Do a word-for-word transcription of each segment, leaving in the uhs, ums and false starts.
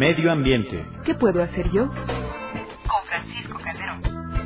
Medio ambiente. ¿Qué puedo hacer yo? Con Francisco Calderón.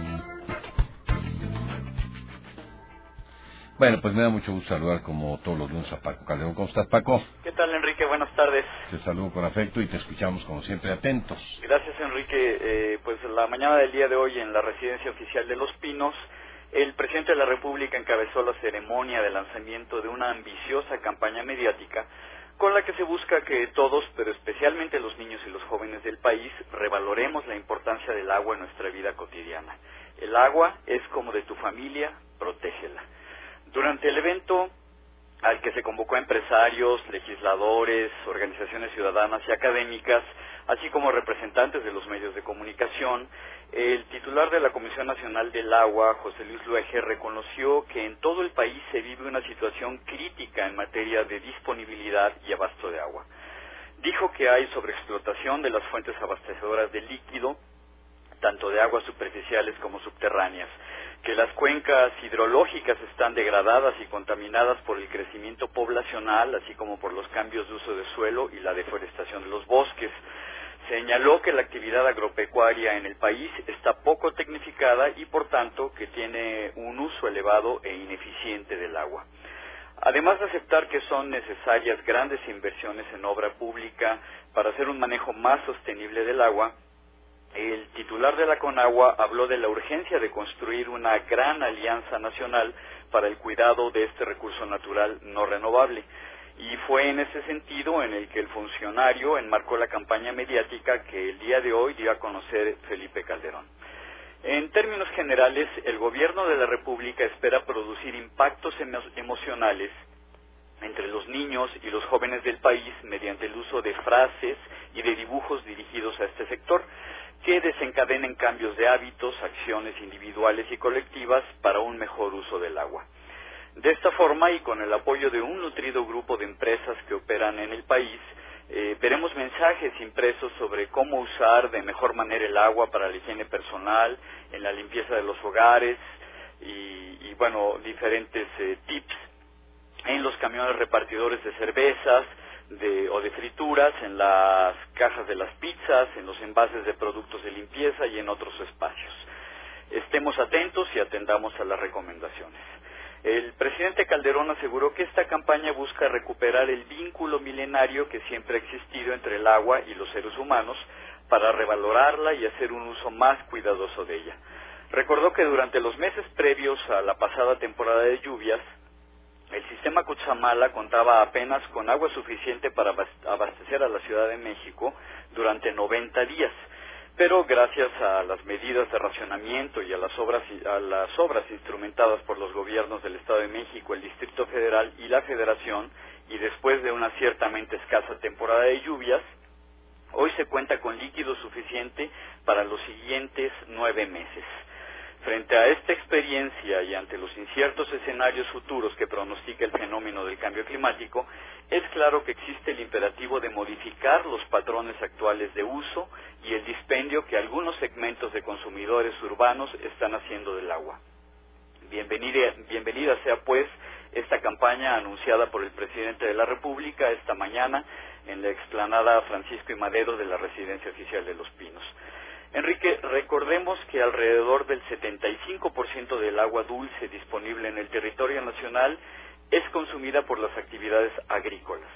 Bueno, pues me da mucho gusto saludar como todos los lunes a Paco Calderón. ¿Cómo estás, Paco? ¿Qué tal, Enrique? Buenas tardes. Te saludo con afecto y te escuchamos como siempre atentos. Gracias, Enrique. Eh, pues la mañana del día de hoy en la residencia oficial de Los Pinos, el presidente de la República encabezó la ceremonia de lanzamiento de una ambiciosa campaña mediática con la que se busca que todos, pero especialmente los niños y los jóvenes del país, revaloremos la importancia del agua en nuestra vida cotidiana. El agua es como de tu familia, protégela. Durante el evento, al que se convocó a empresarios, legisladores, organizaciones ciudadanas y académicas, así como representantes de los medios de comunicación, el titular de la Comisión Nacional del Agua, José Luis Luege, reconoció que en todo el país se vive una situación crítica en materia de disponibilidad y abasto de agua. Dijo que hay sobreexplotación de las fuentes abastecedoras de líquido, tanto de aguas superficiales como subterráneas, que las cuencas hidrológicas están degradadas y contaminadas por el crecimiento poblacional, así como por los cambios de uso de suelo y la deforestación de los bosques. Señaló que la actividad agropecuaria en el país está poco tecnificada y, por tanto, que tiene un uso elevado e ineficiente del agua. Además de aceptar que son necesarias grandes inversiones en obra pública para hacer un manejo más sostenible del agua, el titular de la CONAGUA habló de la urgencia de construir una gran alianza nacional para el cuidado de este recurso natural no renovable. Y fue en ese sentido en el que el funcionario enmarcó la campaña mediática que el día de hoy dio a conocer Felipe Calderón. En términos generales, el gobierno de la República espera producir impactos emo- emocionales entre los niños y los jóvenes del país mediante el uso de frases y de dibujos dirigidos a este sector, que desencadenen cambios de hábitos, acciones individuales y colectivas para un mejor uso del agua. De esta forma, y con el apoyo de un nutrido grupo de empresas que operan en el país, eh, veremos mensajes impresos sobre cómo usar de mejor manera el agua para la higiene personal, en la limpieza de los hogares y, y bueno, diferentes eh, tips en los camiones repartidores de cervezas, De, o de frituras, en las cajas de las pizzas, en los envases de productos de limpieza y en otros espacios. Estemos atentos y atendamos a las recomendaciones. El presidente Calderón aseguró que esta campaña busca recuperar el vínculo milenario que siempre ha existido entre el agua y los seres humanos para revalorarla y hacer un uso más cuidadoso de ella. Recordó que durante los meses previos a la pasada temporada de lluvias, el sistema Cutzamala contaba apenas con agua suficiente para abastecer a la Ciudad de México durante noventa días, pero gracias a las medidas de racionamiento y a las obras a las obras instrumentadas por los gobiernos del Estado de México, el Distrito Federal y la Federación, y después de una ciertamente escasa temporada de lluvias, hoy se cuenta con líquido suficiente para los siguientes nueve meses. Frente a esta experiencia y ante los inciertos escenarios futuros que pronostica el fenómeno del cambio climático, es claro que existe el imperativo de modificar los patrones actuales de uso y el dispendio que algunos segmentos de consumidores urbanos están haciendo del agua. Bienvenida, bienvenida sea pues esta campaña anunciada por el presidente de la República esta mañana en la explanada Francisco I. Madero de la Residencia Oficial de Los Pinos. Enrique, recordemos que alrededor del setenta y cinco por ciento del agua dulce disponible en el territorio nacional es consumida por las actividades agrícolas.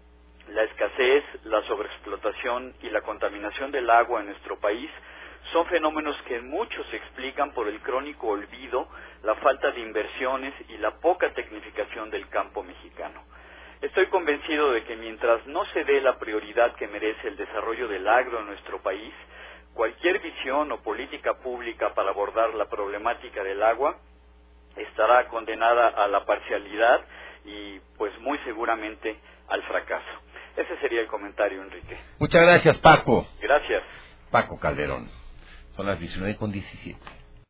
La escasez, la sobreexplotación y la contaminación del agua en nuestro país son fenómenos que muchos se explican por el crónico olvido, la falta de inversiones y la poca tecnificación del campo mexicano. Estoy convencido de que mientras no se dé la prioridad que merece el desarrollo del agro en nuestro país, cualquier visión o política pública para abordar la problemática del agua estará condenada a la parcialidad y, pues, muy seguramente al fracaso. Ese sería el comentario, Enrique. Muchas gracias, Paco. Gracias. Paco Calderón. Son las diecinueve con diecisiete.